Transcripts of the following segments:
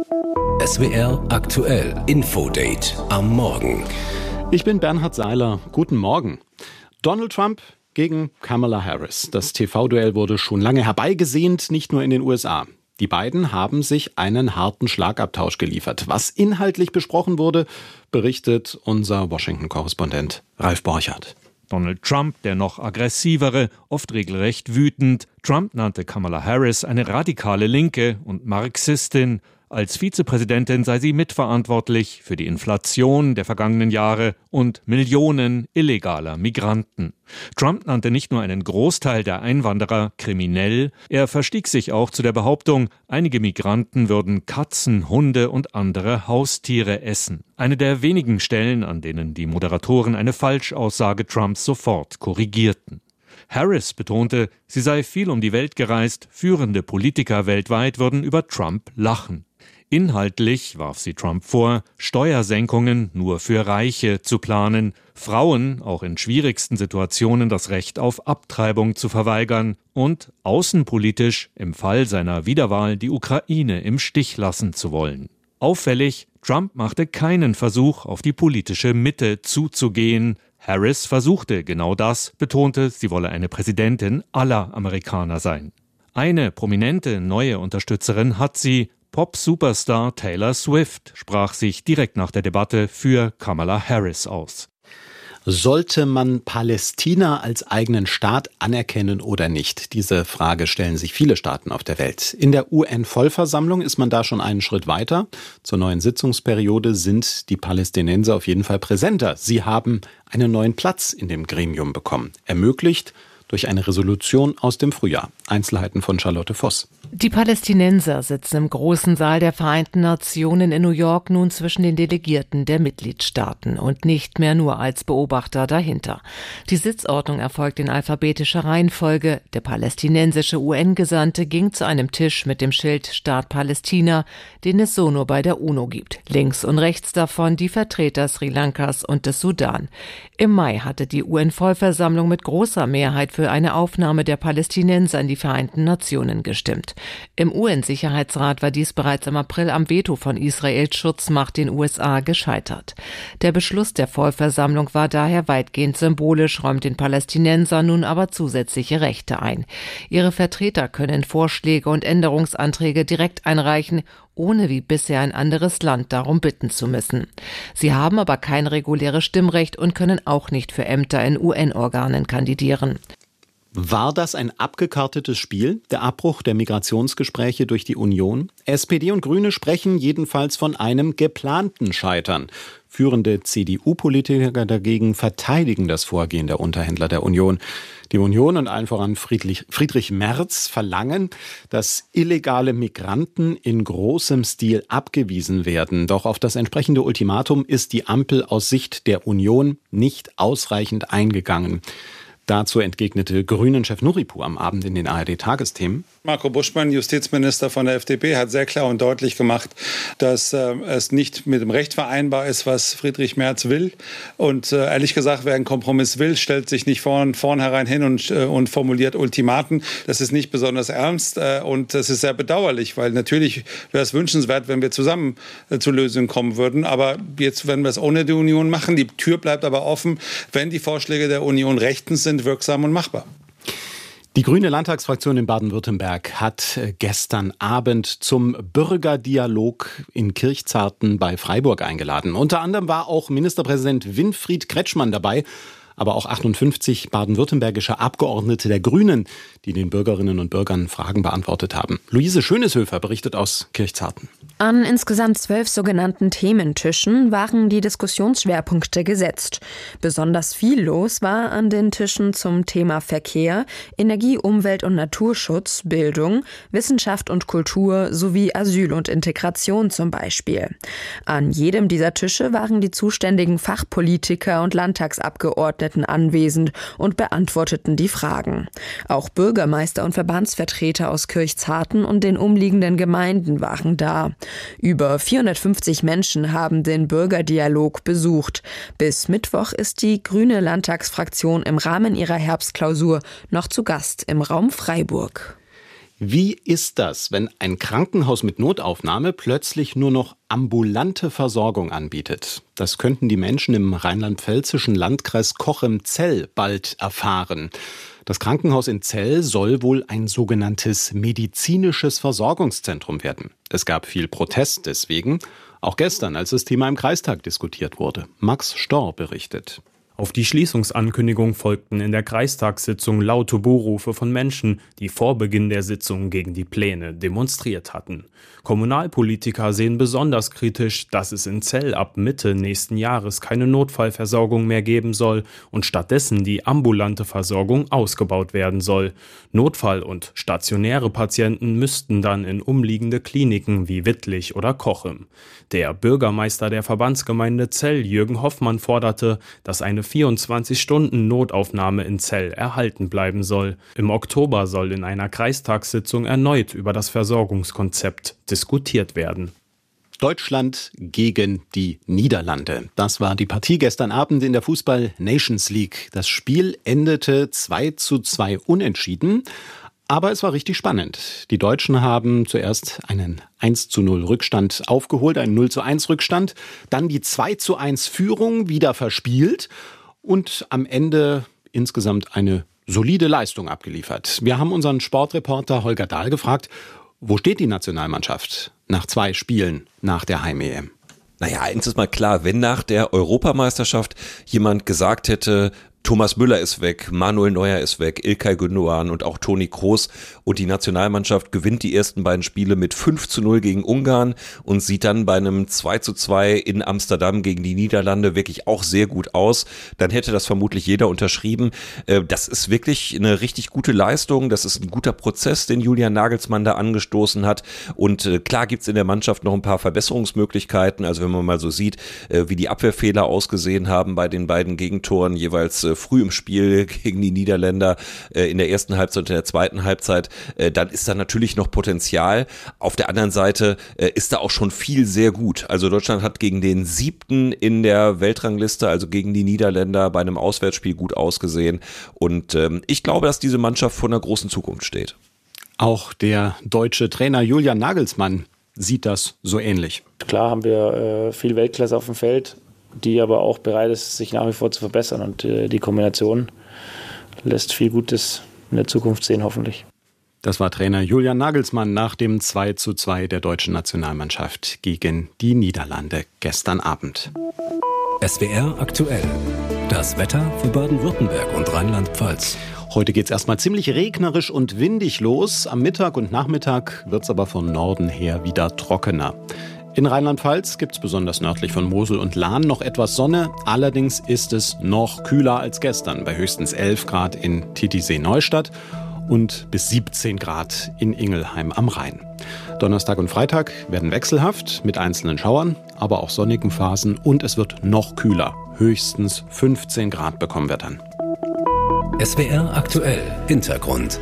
SWR aktuell Infodate am Morgen. Ich bin Bernhard Seiler. Guten Morgen. Donald Trump gegen Kamala Harris. Das TV-Duell wurde schon lange herbeigesehnt, nicht nur in den USA. Die beiden haben sich einen harten Schlagabtausch geliefert. Was inhaltlich besprochen wurde, berichtet unser Washington-Korrespondent Ralf Borchardt. Donald Trump, der noch aggressivere, oft regelrecht wütend. Trump nannte Kamala Harris eine radikale Linke und Marxistin. Als Vizepräsidentin sei sie mitverantwortlich für die Inflation der vergangenen Jahre und Millionen illegaler Migranten. Trump nannte nicht nur einen Großteil der Einwanderer kriminell, er verstieg sich auch zu der Behauptung, einige Migranten würden Katzen, Hunde und andere Haustiere essen. Eine der wenigen Stellen, an denen die Moderatoren eine Falschaussage Trumps sofort korrigierten. Harris betonte, sie sei viel um die Welt gereist, führende Politiker weltweit würden über Trump lachen. Inhaltlich warf sie Trump vor, Steuersenkungen nur für Reiche zu planen, Frauen auch in schwierigsten Situationen das Recht auf Abtreibung zu verweigern und außenpolitisch im Fall seiner Wiederwahl die Ukraine im Stich lassen zu wollen. Auffällig, Trump machte keinen Versuch, auf die politische Mitte zuzugehen. Harris versuchte genau das, betonte, sie wolle eine Präsidentin aller Amerikaner sein. Eine prominente neue Unterstützerin hat sie. Pop-Superstar Taylor Swift sprach sich direkt nach der Debatte für Kamala Harris aus. Sollte man Palästina als eigenen Staat anerkennen oder nicht? Diese Frage stellen sich viele Staaten auf der Welt. In der UN-Vollversammlung ist man da schon einen Schritt weiter. Zur neuen Sitzungsperiode sind die Palästinenser auf jeden Fall präsenter. Sie haben einen neuen Platz in dem Gremium bekommen, ermöglicht durch eine Resolution aus dem Frühjahr. Einzelheiten von Charlotte Voss. Die Palästinenser sitzen im großen Saal der Vereinten Nationen in New York nun zwischen den Delegierten der Mitgliedstaaten und nicht mehr nur als Beobachter dahinter. Die Sitzordnung erfolgt in alphabetischer Reihenfolge. Der palästinensische UN-Gesandte ging zu einem Tisch mit dem Schild Staat Palästina, den es so nur bei der UNO gibt. Links und rechts davon die Vertreter Sri Lankas und des Sudan. Im Mai hatte die UN-Vollversammlung mit großer Mehrheit für eine Aufnahme der Palästinenser in die Vereinten Nationen gestimmt. Im UN-Sicherheitsrat war dies bereits im April am Veto von Israels Schutzmacht den USA gescheitert. Der Beschluss der Vollversammlung war daher weitgehend symbolisch, räumt den Palästinensern nun aber zusätzliche Rechte ein. Ihre Vertreter können Vorschläge und Änderungsanträge direkt einreichen, ohne wie bisher ein anderes Land darum bitten zu müssen. Sie haben aber kein reguläres Stimmrecht und können auch nicht für Ämter in UN-Organen kandidieren. War das ein abgekartetes Spiel, der Abbruch der Migrationsgespräche durch die Union? SPD und Grüne sprechen jedenfalls von einem geplanten Scheitern. Führende CDU-Politiker dagegen verteidigen das Vorgehen der Unterhändler der Union. Die Union und allen voran Friedrich Merz verlangen, dass illegale Migranten in großem Stil abgewiesen werden. Doch auf das entsprechende Ultimatum ist die Ampel aus Sicht der Union nicht ausreichend eingegangen. Dazu entgegnete Grünen-Chef Nuripur am Abend in den ARD-Tagesthemen. Marco Buschmann, Justizminister von der FDP, hat sehr klar und deutlich gemacht, dass es nicht mit dem Recht vereinbar ist, was Friedrich Merz will. Und ehrlich gesagt, wer einen Kompromiss will, stellt sich nicht vornherein hin und formuliert Ultimaten. Das ist nicht besonders ernst und das ist sehr bedauerlich, weil natürlich wäre es wünschenswert, wenn wir zusammen zu Lösungen kommen würden. Aber jetzt werden wir es ohne die Union machen. Die Tür bleibt aber offen, wenn die Vorschläge der Union rechtens sind, wirksam und machbar. Die grüne Landtagsfraktion in Baden-Württemberg hat gestern Abend zum Bürgerdialog in Kirchzarten bei Freiburg eingeladen. Unter anderem war auch Ministerpräsident Winfried Kretschmann dabei, aber auch 58 baden-württembergische Abgeordnete der Grünen, die den Bürgerinnen und Bürgern Fragen beantwortet haben. Luise Schöneshöfer berichtet aus Kirchzarten. An insgesamt 12 sogenannten Thementischen waren die Diskussionsschwerpunkte gesetzt. Besonders viel los war an den Tischen zum Thema Verkehr, Energie, Umwelt und Naturschutz, Bildung, Wissenschaft und Kultur sowie Asyl und Integration zum Beispiel. An jedem dieser Tische waren die zuständigen Fachpolitiker und Landtagsabgeordneten anwesend und beantworteten die Fragen. Auch Bürgermeister und Verbandsvertreter aus Kirchzarten und den umliegenden Gemeinden waren da. Über 450 Menschen haben den Bürgerdialog besucht. Bis Mittwoch ist die grüne Landtagsfraktion im Rahmen ihrer Herbstklausur noch zu Gast im Raum Freiburg. Wie ist das, wenn ein Krankenhaus mit Notaufnahme plötzlich nur noch ambulante Versorgung anbietet? Das könnten die Menschen im rheinland-pfälzischen Landkreis Cochem-Zell bald erfahren. Das Krankenhaus in Zell soll wohl ein sogenanntes medizinisches Versorgungszentrum werden. Es gab viel Protest deswegen, auch gestern, als das Thema im Kreistag diskutiert wurde. Max Storr berichtet. Auf die Schließungsankündigung folgten in der Kreistagssitzung laute Buhrufe von Menschen, die vor Beginn der Sitzung gegen die Pläne demonstriert hatten. Kommunalpolitiker sehen besonders kritisch, dass es in Zell ab Mitte nächsten Jahres keine Notfallversorgung mehr geben soll und stattdessen die ambulante Versorgung ausgebaut werden soll. Notfall- und stationäre Patienten müssten dann in umliegende Kliniken wie Wittlich oder Cochem. Der Bürgermeister der Verbandsgemeinde Zell, Jürgen Hoffmann, forderte, dass eine 24-Stunden-Notaufnahme in Zell erhalten bleiben soll. Im Oktober soll in einer Kreistagssitzung erneut über das Versorgungskonzept diskutiert werden. Deutschland gegen die Niederlande. Das war die Partie gestern Abend in der Fußball-Nations League. Das Spiel endete 2:2 unentschieden. Aber es war richtig spannend. Die Deutschen haben zuerst einen 1:0 Rückstand aufgeholt, einen 0:1 Rückstand, dann die 2:1 Führung wieder verspielt und am Ende insgesamt eine solide Leistung abgeliefert. Wir haben unseren Sportreporter Holger Dahl gefragt, wo steht die Nationalmannschaft nach 2 Spielen nach der Heim-EM? Naja, eins ist mal klar, wenn nach der Europameisterschaft jemand gesagt hätte, Thomas Müller ist weg, Manuel Neuer ist weg, İlkay Gündoğan und auch Toni Kroos und die Nationalmannschaft gewinnt die ersten beiden Spiele mit 5:0 gegen Ungarn und sieht dann bei einem 2:2 in Amsterdam gegen die Niederlande wirklich auch sehr gut aus, dann hätte das vermutlich jeder unterschrieben. Das ist wirklich eine richtig gute Leistung, das ist ein guter Prozess, den Julian Nagelsmann da angestoßen hat und klar gibt's in der Mannschaft noch ein paar Verbesserungsmöglichkeiten, also wenn man mal so sieht, wie die Abwehrfehler ausgesehen haben bei den beiden Gegentoren jeweils früh im Spiel gegen die Niederländer in der ersten Halbzeit und in der zweiten Halbzeit, dann ist da natürlich noch Potenzial. Auf der anderen Seite ist da auch schon viel sehr gut. Also Deutschland hat gegen den 7. in der Weltrangliste, also gegen die Niederländer, bei einem Auswärtsspiel gut ausgesehen. Und ich glaube, dass diese Mannschaft vor einer großen Zukunft steht. Auch der deutsche Trainer Julian Nagelsmann sieht das so ähnlich. Klar haben wir viel Weltklasse auf dem Feld, die aber auch bereit ist, sich nach wie vor zu verbessern. Und die Kombination lässt viel Gutes in der Zukunft sehen, hoffentlich. Das war Trainer Julian Nagelsmann nach dem 2:2 der deutschen Nationalmannschaft gegen die Niederlande gestern Abend. SWR aktuell. Das Wetter für Baden-Württemberg und Rheinland-Pfalz. Heute geht's erstmal ziemlich regnerisch und windig los. Am Mittag und Nachmittag wird's aber von Norden her wieder trockener. In Rheinland-Pfalz gibt es besonders nördlich von Mosel und Lahn noch etwas Sonne. Allerdings ist es noch kühler als gestern, bei höchstens 11 Grad in Titisee-Neustadt und bis 17 Grad in Ingelheim am Rhein. Donnerstag und Freitag werden wechselhaft mit einzelnen Schauern, aber auch sonnigen Phasen und es wird noch kühler. Höchstens 15 Grad bekommen wir dann. SWR aktuell Hintergrund.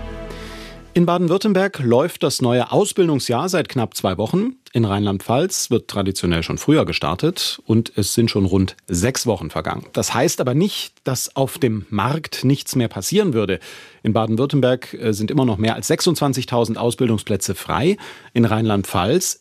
In Baden-Württemberg läuft das neue Ausbildungsjahr seit knapp 2 Wochen. In Rheinland-Pfalz wird traditionell schon früher gestartet und es sind schon rund 6 Wochen vergangen. Das heißt aber nicht, dass auf dem Markt nichts mehr passieren würde. In Baden-Württemberg sind immer noch mehr als 26.000 Ausbildungsplätze frei. In Rheinland-Pfalz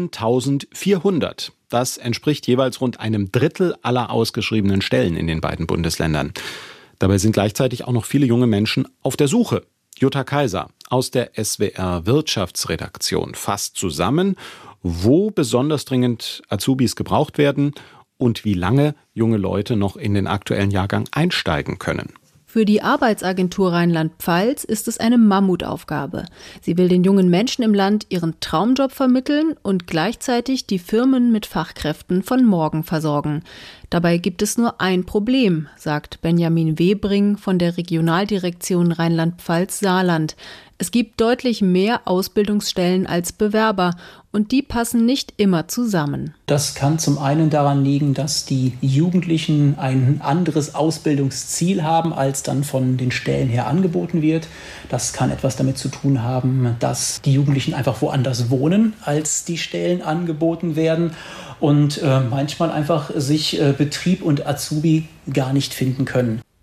7.400. Das entspricht jeweils rund einem Drittel aller ausgeschriebenen Stellen in den beiden Bundesländern. Dabei sind gleichzeitig auch noch viele junge Menschen auf der Suche. Jutta Kaiser aus der SWR Wirtschaftsredaktion fasst zusammen, wo besonders dringend Azubis gebraucht werden und wie lange junge Leute noch in den aktuellen Jahrgang einsteigen können. Für die Arbeitsagentur Rheinland-Pfalz ist es eine Mammutaufgabe. Sie will den jungen Menschen im Land ihren Traumjob vermitteln und gleichzeitig die Firmen mit Fachkräften von morgen versorgen. Dabei gibt es nur ein Problem, sagt Benjamin Webring von der Regionaldirektion Rheinland-Pfalz-Saarland. Es gibt deutlich mehr Ausbildungsstellen als Bewerber und die passen nicht immer zusammen. Das kann zum einen daran liegen, dass die Jugendlichen ein anderes Ausbildungsziel haben, als dann von den Stellen her angeboten wird. Das kann etwas damit zu tun haben, dass die Jugendlichen einfach woanders wohnen, als die Stellen angeboten werden und manchmal einfach sich Betrieb und Azubi gar nicht finden können.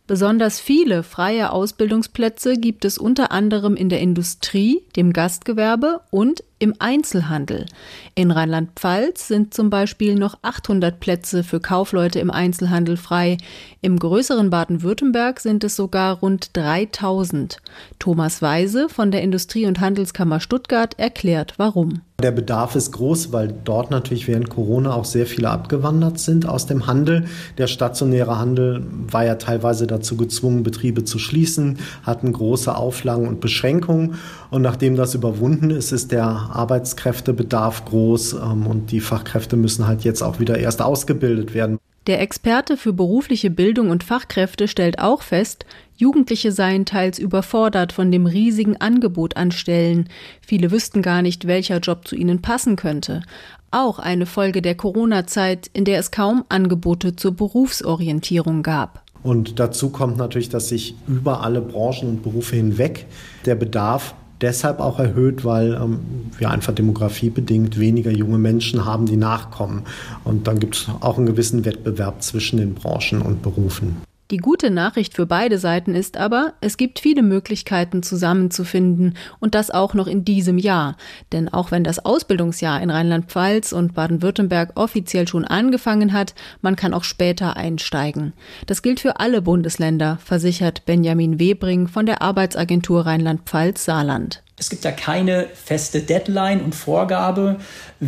Besonders viele freie Ausbildungsplätze gibt es unter anderem in der Industrie, dem Gastgewerbe und im Einzelhandel. In Rheinland-Pfalz sind zum Beispiel noch 800 Plätze für Kaufleute im Einzelhandel frei. Im größeren Baden-Württemberg sind es sogar rund 3000. Thomas Weise von der Industrie- und Handelskammer Stuttgart erklärt, warum. Der Bedarf ist groß, weil dort natürlich während Corona auch sehr viele abgewandert sind aus dem Handel. Der stationäre Handel war ja teilweise dazu gezwungen, Betriebe zu schließen, hatten große Auflagen und Beschränkungen. Und nachdem das überwunden ist, ist der Arbeitskräftebedarf groß und die Fachkräfte müssen halt jetzt auch wieder erst ausgebildet werden. Der Experte für berufliche Bildung und Fachkräfte stellt auch fest, Jugendliche seien teils überfordert von dem riesigen Angebot an Stellen. Viele wüssten gar nicht, welcher Job zu ihnen passen könnte. Auch eine Folge der Corona-Zeit, in der es kaum Angebote zur Berufsorientierung gab. Und dazu kommt natürlich, dass sich über alle Branchen und Berufe hinweg der Bedarf deshalb auch erhöht, weil wir einfach demografiebedingt weniger junge Menschen haben, die nachkommen. Und dann gibt es auch einen gewissen Wettbewerb zwischen den Branchen und Berufen. Die gute Nachricht für beide Seiten ist aber, es gibt viele Möglichkeiten zusammenzufinden und das auch noch in diesem Jahr. Denn auch wenn das Ausbildungsjahr in Rheinland-Pfalz und Baden-Württemberg offiziell schon angefangen hat, man kann auch später einsteigen. Das gilt für alle Bundesländer, versichert Benjamin Webring von der Arbeitsagentur Rheinland-Pfalz-Saarland. Es gibt ja keine feste Deadline und Vorgabe.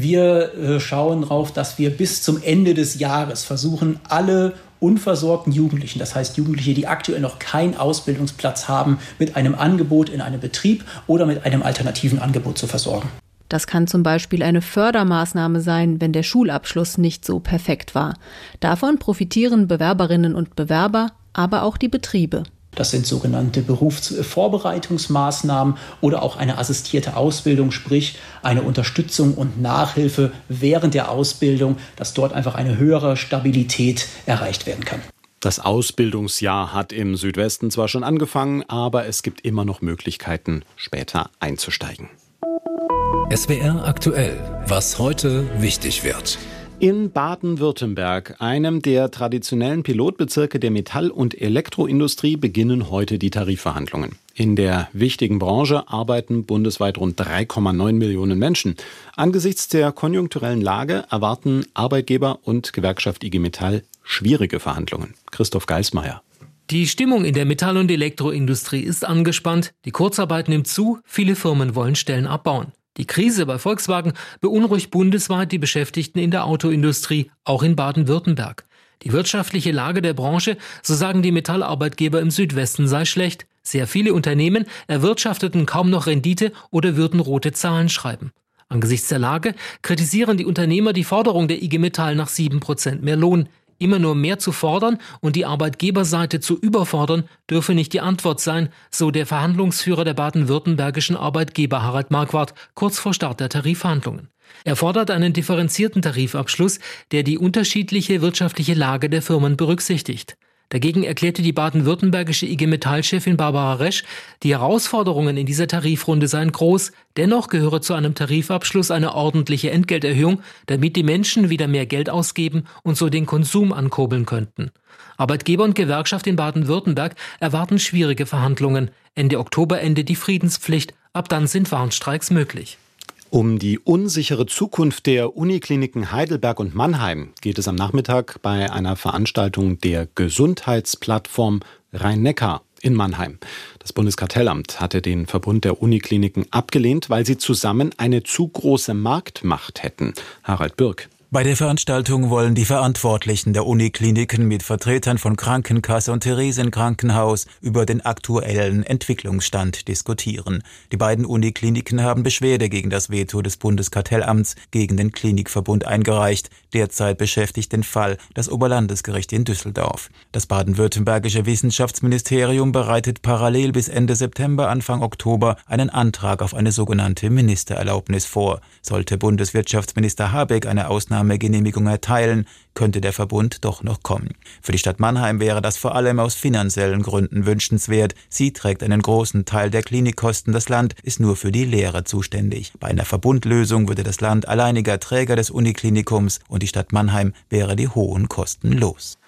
Wir schauen darauf, dass wir bis zum Ende des Jahres versuchen, alle unversorgten Jugendlichen, das heißt Jugendliche, die aktuell noch keinen Ausbildungsplatz haben, mit einem Angebot in einem Betrieb oder mit einem alternativen Angebot zu versorgen. Das kann zum Beispiel eine Fördermaßnahme sein, wenn der Schulabschluss nicht so perfekt war. Davon profitieren Bewerberinnen und Bewerber, aber auch die Betriebe. Das sind sogenannte Berufsvorbereitungsmaßnahmen oder auch eine assistierte Ausbildung, sprich eine Unterstützung und Nachhilfe während der Ausbildung, dass dort einfach eine höhere Stabilität erreicht werden kann. Das Ausbildungsjahr hat im Südwesten zwar schon angefangen, aber es gibt immer noch Möglichkeiten, später einzusteigen. SWR aktuell, was heute wichtig wird. In Baden-Württemberg, einem der traditionellen Pilotbezirke der Metall- und Elektroindustrie, beginnen heute die Tarifverhandlungen. In der wichtigen Branche arbeiten bundesweit rund 3,9 Millionen Menschen. Angesichts der konjunkturellen Lage erwarten Arbeitgeber und Gewerkschaft IG Metall schwierige Verhandlungen. Christoph Geismeier. Die Stimmung in der Metall- und Elektroindustrie ist angespannt. Die Kurzarbeit nimmt zu, viele Firmen wollen Stellen abbauen. Die Krise bei Volkswagen beunruhigt bundesweit die Beschäftigten in der Autoindustrie, auch in Baden-Württemberg. Die wirtschaftliche Lage der Branche, so sagen die Metallarbeitgeber im Südwesten, sei schlecht. Sehr viele Unternehmen erwirtschafteten kaum noch Rendite oder würden rote Zahlen schreiben. Angesichts der Lage kritisieren die Unternehmer die Forderung der IG Metall nach 7% mehr Lohn. Immer nur mehr zu fordern und die Arbeitgeberseite zu überfordern, dürfe nicht die Antwort sein, so der Verhandlungsführer der baden-württembergischen Arbeitgeber Harald Marquardt kurz vor Start der Tarifverhandlungen. Er fordert einen differenzierten Tarifabschluss, der die unterschiedliche wirtschaftliche Lage der Firmen berücksichtigt. Dagegen erklärte die baden-württembergische IG Metall-Chefin Barbara Resch, die Herausforderungen in dieser Tarifrunde seien groß. Dennoch gehöre zu einem Tarifabschluss eine ordentliche Entgelterhöhung, damit die Menschen wieder mehr Geld ausgeben und so den Konsum ankurbeln könnten. Arbeitgeber und Gewerkschaft in Baden-Württemberg erwarten schwierige Verhandlungen. Ende Oktober endet die Friedenspflicht. Ab dann sind Warnstreiks möglich. Um die unsichere Zukunft der Unikliniken Heidelberg und Mannheim geht es am Nachmittag bei einer Veranstaltung der Gesundheitsplattform Rhein-Neckar in Mannheim. Das Bundeskartellamt hatte den Verbund der Unikliniken abgelehnt, weil sie zusammen eine zu große Marktmacht hätten. Harald Birk. Bei der Veranstaltung wollen die Verantwortlichen der Unikliniken mit Vertretern von Krankenkasse und Theresienkrankenhaus über den aktuellen Entwicklungsstand diskutieren. Die beiden Unikliniken haben Beschwerde gegen das Veto des Bundeskartellamts gegen den Klinikverbund eingereicht. Derzeit beschäftigt den Fall das Oberlandesgericht in Düsseldorf. Das baden-württembergische Wissenschaftsministerium bereitet parallel bis Ende September, Anfang Oktober einen Antrag auf eine sogenannte Ministererlaubnis vor. Sollte Bundeswirtschaftsminister Habeck eine Ausnahmegenehmigung erteilen, könnte der Verbund doch noch kommen. Für die Stadt Mannheim wäre das vor allem aus finanziellen Gründen wünschenswert. Sie trägt einen großen Teil der Klinikkosten, das Land ist nur für die Lehre zuständig. Bei einer Verbundlösung würde das Land alleiniger Träger des Uniklinikums und die Stadt Mannheim wäre die hohen Kosten los.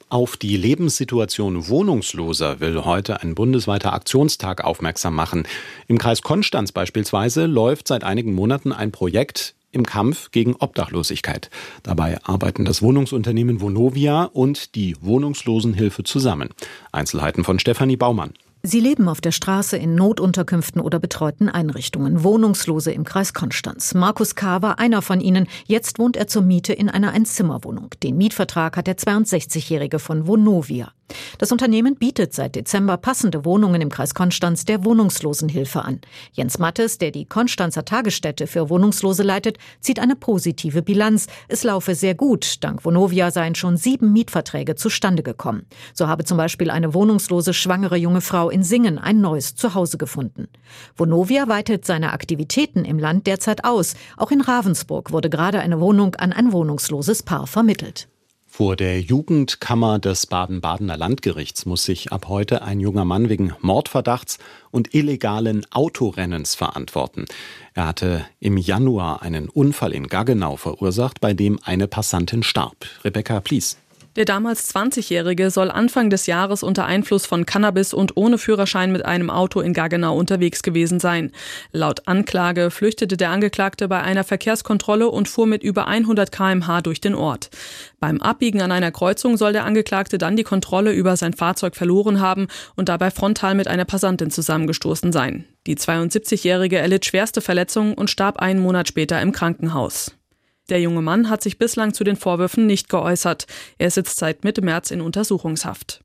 Auf die Lebenssituation Wohnungsloser will heute ein bundesweiter Aktionstag aufmerksam machen. Im Kreis Konstanz beispielsweise läuft seit einigen Monaten ein Projekt im Kampf gegen Obdachlosigkeit. Dabei arbeiten das Wohnungsunternehmen Vonovia und die Wohnungslosenhilfe zusammen. Einzelheiten von Stefanie Baumann. Sie leben auf der Straße in Notunterkünften oder betreuten Einrichtungen, Wohnungslose im Kreis Konstanz. Markus K. war einer von ihnen. Jetzt wohnt er zur Miete in einer Einzimmerwohnung. Den Mietvertrag hat der 62-Jährige von Vonovia. Das Unternehmen bietet seit Dezember passende Wohnungen im Kreis Konstanz der Wohnungslosenhilfe an. Jens Mattes, der die Konstanzer Tagesstätte für Wohnungslose leitet, zieht eine positive Bilanz. Es laufe sehr gut. Dank Vonovia seien schon 7 Mietverträge zustande gekommen. So habe zum Beispiel eine wohnungslose schwangere junge Frau in Singen ein neues Zuhause gefunden. Vonovia weitet seine Aktivitäten im Land derzeit aus. Auch in Ravensburg wurde gerade eine Wohnung an ein wohnungsloses Paar vermittelt. Vor der Jugendkammer des Baden-Badener Landgerichts muss sich ab heute ein junger Mann wegen Mordverdachts und illegalen Autorennens verantworten. Er hatte im Januar einen Unfall in Gaggenau verursacht, bei dem eine Passantin starb. Rebecca Plies. Der damals 20-Jährige soll Anfang des Jahres unter Einfluss von Cannabis und ohne Führerschein mit einem Auto in Gaggenau unterwegs gewesen sein. Laut Anklage flüchtete der Angeklagte bei einer Verkehrskontrolle und fuhr mit über 100 km/h durch den Ort. Beim Abbiegen an einer Kreuzung soll der Angeklagte dann die Kontrolle über sein Fahrzeug verloren haben und dabei frontal mit einer Passantin zusammengestoßen sein. Die 72-Jährige erlitt schwerste Verletzungen und starb einen Monat später im Krankenhaus. Der junge Mann hat sich bislang zu den Vorwürfen nicht geäußert. Er sitzt seit Mitte März in Untersuchungshaft.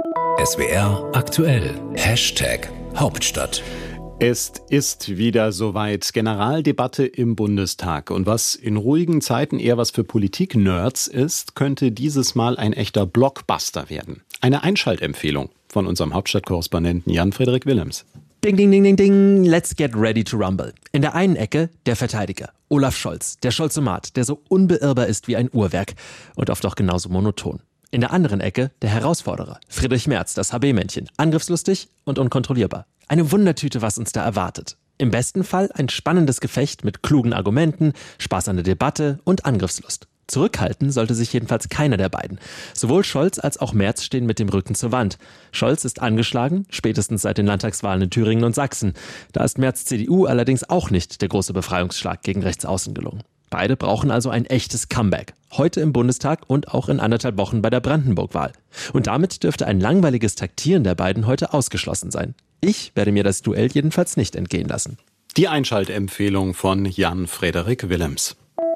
SWR aktuell. #Hauptstadt. Es ist wieder soweit. Generaldebatte im Bundestag. Und was in ruhigen Zeiten eher was für Politik-Nerds ist, könnte dieses Mal ein echter Blockbuster werden. Eine Einschaltempfehlung von unserem Hauptstadtkorrespondenten Jan-Frederik Willems. Ding, ding, ding, ding, ding, let's get ready to rumble. In der einen Ecke der Verteidiger, Olaf Scholz, der Scholzomat, der so unbeirrbar ist wie ein Uhrwerk und oft auch genauso monoton. In der anderen Ecke der Herausforderer, Friedrich Merz, das HB-Männchen, angriffslustig und unkontrollierbar. Eine Wundertüte, was uns da erwartet. Im besten Fall ein spannendes Gefecht mit klugen Argumenten, Spaß an der Debatte und Angriffslust. Zurückhalten sollte sich jedenfalls keiner der beiden. Sowohl Scholz als auch Merz stehen mit dem Rücken zur Wand. Scholz ist angeschlagen, spätestens seit den Landtagswahlen in Thüringen und Sachsen. Da ist Merz CDU allerdings auch nicht der große Befreiungsschlag gegen Rechtsaußen gelungen. Beide brauchen also ein echtes Comeback. Heute im Bundestag und auch in 1,5 Wochen bei der Brandenburg-Wahl. Und damit dürfte ein langweiliges Taktieren der beiden heute ausgeschlossen sein. Ich werde mir das Duell jedenfalls nicht entgehen lassen. Die Einschaltempfehlung von Jan-Frederik Willems.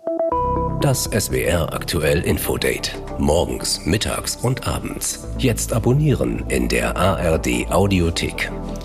Das SWR aktuell Infodate. Morgens, mittags und abends. Jetzt abonnieren in der ARD Audiothek.